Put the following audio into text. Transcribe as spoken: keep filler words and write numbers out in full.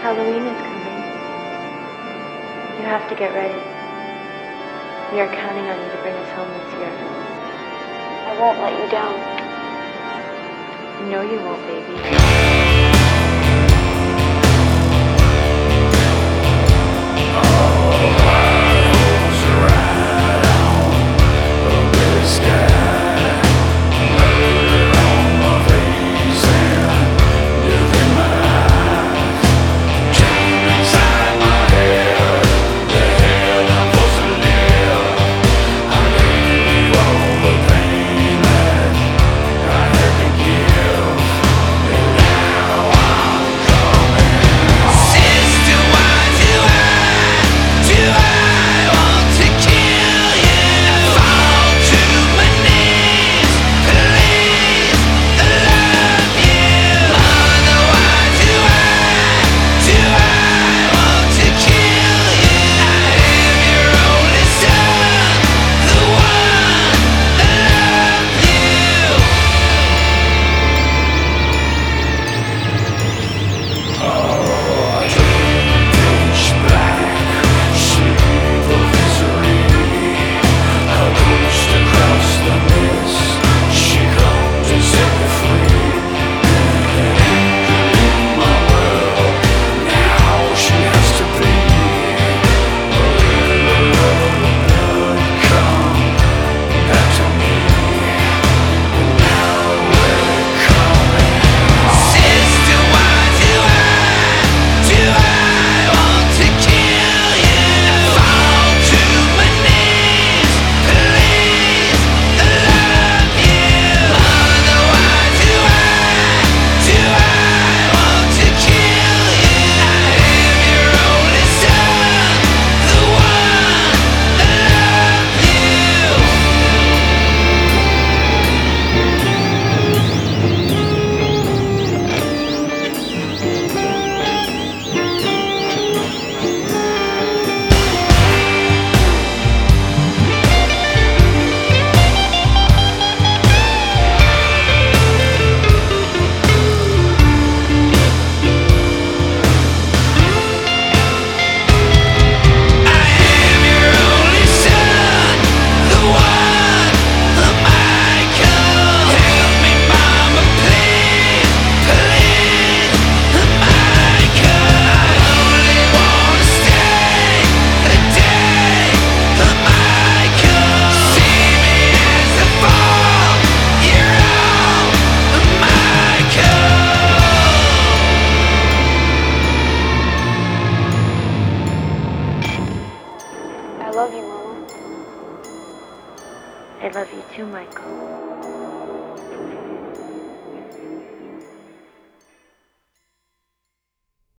Halloween is coming. You have to get ready. We are counting on you to bring us home this year. I won't let you down. You know you won't, baby. I love you, Mama. I love you too, Michael.